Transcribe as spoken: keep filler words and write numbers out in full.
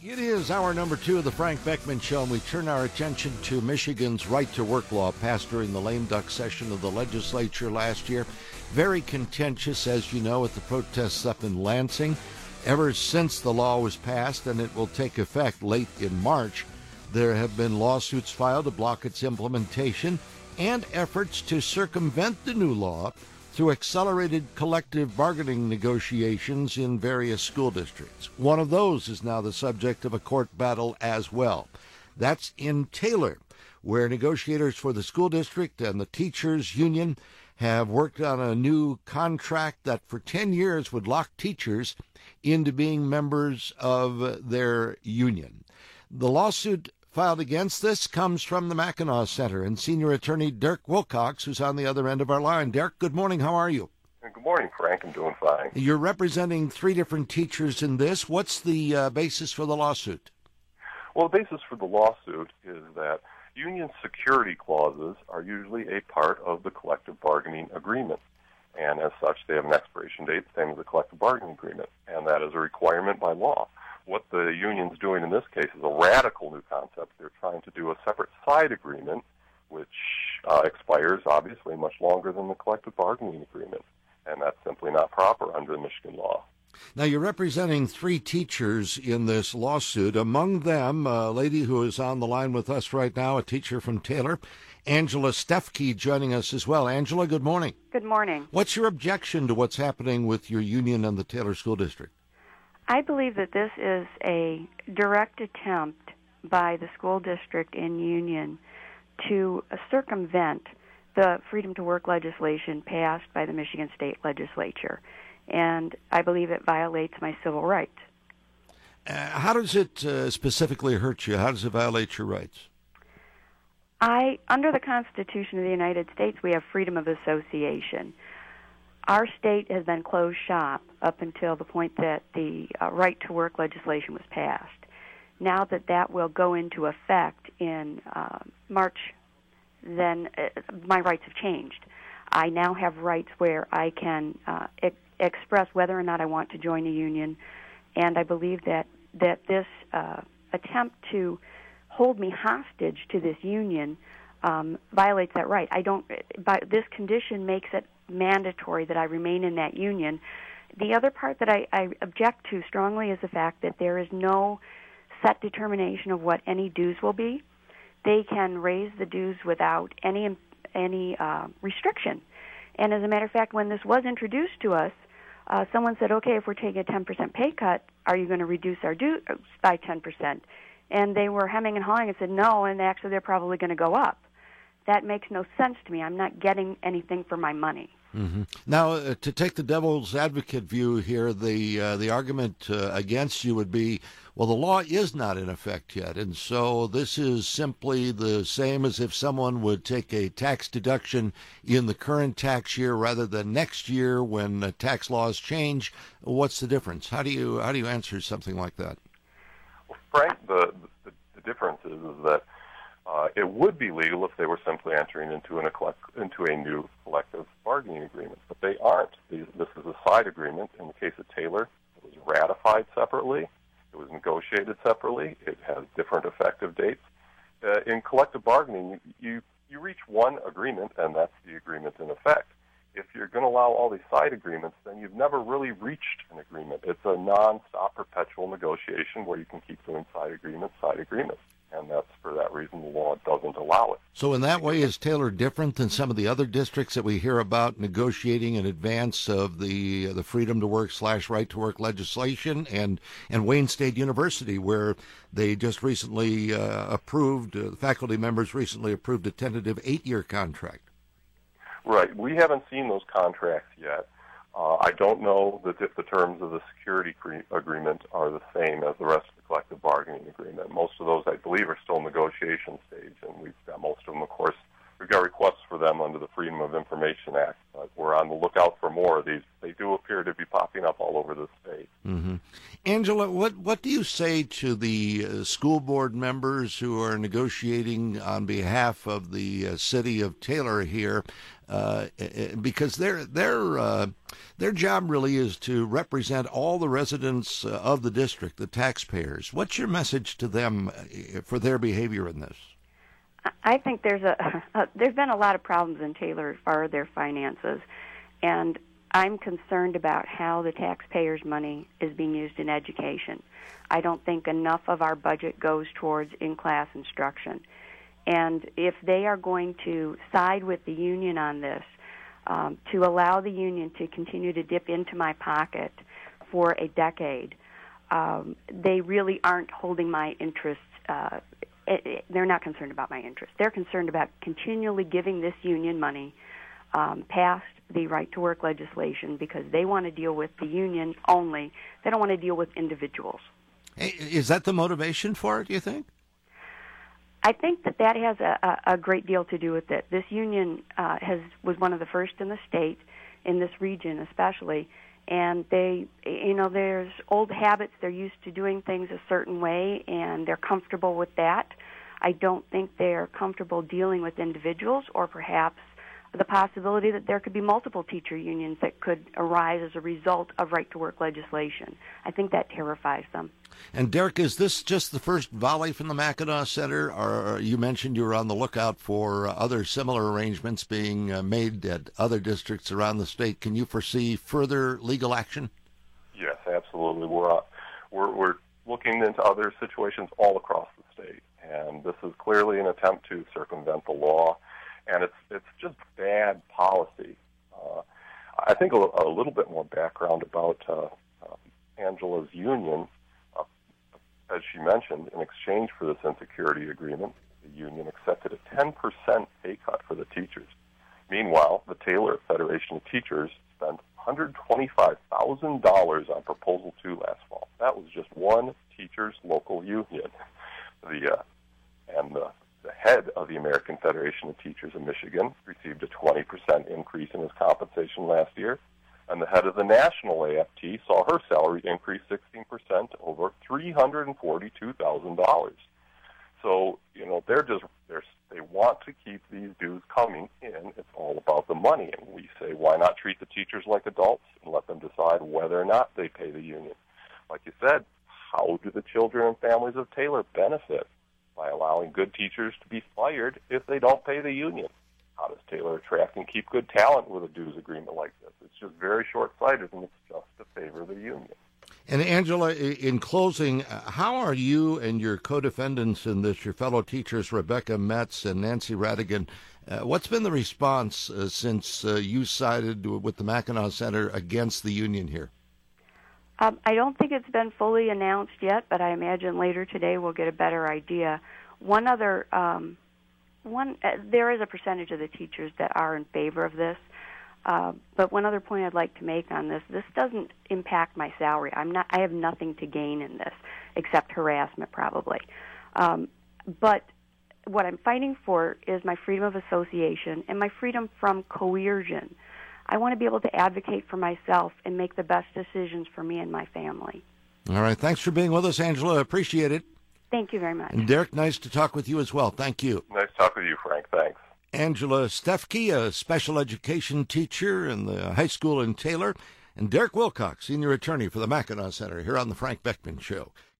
It is hour number two of the Frank Beckman Show, and we turn our attention to Michigan's right-to-work law passed during the lame duck session of the legislature last year. Very contentious, as you know, at the protests up in Lansing. Ever since the law was passed, and it will take effect late in March, there have been lawsuits filed to block its implementation and efforts to circumvent the new law through accelerated collective bargaining negotiations in various school districts. One of those is now the subject of a court battle as well. That's in Taylor, where negotiators for the school district and the teachers' union have worked on a new contract that for ten years would lock teachers into being members of their union. The lawsuit filed against this comes from the Mackinac Center and senior attorney Dirk Wilcox, who's on the other end of our line. Dirk, good morning. How are you? Good morning, Frank. I'm doing fine. You're representing three different teachers in this. What's the uh, basis for the lawsuit? Well, the basis for the lawsuit is that union security clauses are usually a part of the collective bargaining agreement. And as such, they have an expiration date, same as the collective bargaining agreement. And that is a requirement by law. What the union's doing in this case is a radical new concept. They're trying to do a separate side agreement, which uh, expires, obviously, much longer than the collective bargaining agreement. And that's simply not proper under Michigan law. Now, you're representing three teachers in this lawsuit. Among them, a lady who is on the line with us right now, a teacher from Taylor, Angela Stefke, joining us as well. Angela, good morning. Good morning. What's your objection to what's happening with your union and the Taylor School District? I believe that this is a direct attempt by the school district and union to circumvent the Freedom to Work legislation passed by the Michigan State Legislature, and I believe it violates my civil rights. Uh, how does it uh, specifically hurt you? How does it violate your rights? I, under the Constitution of the United States, we have freedom of association. Our state has been closed shop up until the point that the uh, right-to-work legislation was passed. Now that that will go into effect in uh, March, then uh, my rights have changed. I now have rights where I can uh, e- express whether or not I want to join a union, and I believe that, that this uh, attempt to hold me hostage to this union um, violates that right. I don't. But this condition makes it mandatory that I remain in that union. The other part that I, I object to strongly is the fact that there is no set determination of what any dues will be. They can raise the dues without any any uh, restriction. And as a matter of fact, when this was introduced to us, uh, someone said, okay, if we're taking a ten percent pay cut, are you going to reduce our dues by ten percent? And they were hemming and hawing and said, no, and actually they're probably going to go up. That makes no sense to me. I'm not getting anything for my money. Mm-hmm. Now, uh, to take the devil's advocate view here, the uh, the argument uh, against you would be, well, the law is not in effect yet, and so this is simply the same as if someone would take a tax deduction in the current tax year rather than next year when uh, tax laws change. What's the difference? How do you how do you answer something like that? Well, Frank, the the, the difference is, is that Uh, it would be legal if they were simply entering into, an, into a new collective bargaining agreement, but they aren't. These, this is a side agreement. In the case of Taylor, it was ratified separately. It was negotiated separately. It has different effective dates. Uh, in collective bargaining, you, you reach one agreement, and that's the agreement in effect. If you're going to allow all these side agreements, then you've never really reached an agreement. It's a non-stop perpetual negotiation where you can keep doing side agreements, side agreements. And that's for that reason the law doesn't allow it. So in that way, is Taylor different than some of the other districts that we hear about negotiating in advance of the uh, the Freedom to Work slash Right to Work legislation, and, and Wayne State University, where they just recently uh, approved, uh, faculty members recently approved a tentative eight-year contract? Right. We haven't seen those contracts yet. Uh, I don't know that if the terms of the security cre- agreement are the same as the rest of the collective bargaining agreement. Most of those, I believe, are still negotiation stage, and we've got most of them, of course. We've got requests for them under the Freedom of Information Act, but we're on the lookout for more of these. They do appear to be popping up all over the state. Mm-hmm. Angela, what, what do you say to the uh, school board members who are negotiating on behalf of the uh, city of Taylor here? uh, because their their uh, their job really is to represent all the residents uh, of the district, the taxpayers. What's your message to them for their behavior in this? I think there's a, a there's been a lot of problems in Taylor as far as their finances, and I'm concerned about how the taxpayers' money is being used in education. I don't think enough of our budget goes towards in-class instruction. And if they are going to side with the union on this, um, to allow the union to continue to dip into my pocket for a decade, um, they really aren't holding my interests. Uh, it, it, they're not concerned about my interests. They're concerned about continually giving this union money um, past the right-to-work legislation because they want to deal with the union only. They don't want to deal with individuals. Is that the motivation for it, do you think? I think that that has a, a great deal to do with it. This union uh, has was one of the first in the state, in this region especially, and they, you know, there's old habits. They're used to doing things a certain way, and they're comfortable with that. I don't think they're comfortable dealing with individuals, or perhaps the possibility that there could be multiple teacher unions that could arise as a result of right-to-work legislation. I think that terrifies them. And Derek, is this just the first volley from the Mackinac Center, or you mentioned you were on the lookout for other similar arrangements being uh, made at other districts around the state? Can you foresee further legal action? Yes, absolutely. We're uh, we're, we're looking into other situations all across the state, and this is clearly an attempt to circumvent the law. And it's it's just bad policy. Uh, I think a, a little bit more background about uh, uh, Angela's union. Uh, as she mentioned, in exchange for this insecurity agreement, the union accepted a ten percent pay cut for the teachers. Meanwhile, the Taylor Federation of Teachers spent one hundred twenty-five thousand dollars on Proposal two last fall. That was just one teachers' local union. The uh, and the The head of the American Federation of Teachers in Michigan received a twenty percent increase in his compensation last year, and the head of the National A F T saw her salary increase sixteen percent to over three hundred forty-two thousand dollars. So, you know, they're just, they're, they want to keep these dues coming in. It's all about the money, and we say, why not treat the teachers like adults and let them decide whether or not they pay the union? Like you said, how do the children and families of Taylor benefit by allowing good teachers to be fired if they don't pay the union? How does Taylor attract and keep good talent with a dues agreement like this? It's just very short-sighted, and it's just to favor the union. And Angela, in closing, how are you and your co-defendants in this, your fellow teachers, Rebecca Metz and Nancy Radigan, uh, what's been the response uh, since uh, you sided with the Mackinac Center against the union here? Um, I don't think it's been fully announced yet, but I imagine later today we'll get a better idea. One other, um, one uh, there is a percentage of the teachers that are in favor of this, uh, but one other point I'd like to make on this: this doesn't impact my salary. I'm not. I have nothing to gain in this except harassment, probably. Um, but what I'm fighting for is my freedom of association and my freedom from coercion. I want to be able to advocate for myself and make the best decisions for me and my family. All right. Thanks for being with us, Angela. Appreciate it. Thank you very much. And Derek, nice to talk with you as well. Thank you. Nice to talk with you, Frank. Thanks. Angela Stefke, a special education teacher in the high school in Taylor, and Derek Wilcox, senior attorney for the Mackinac Center, here on the Frank Beckman Show.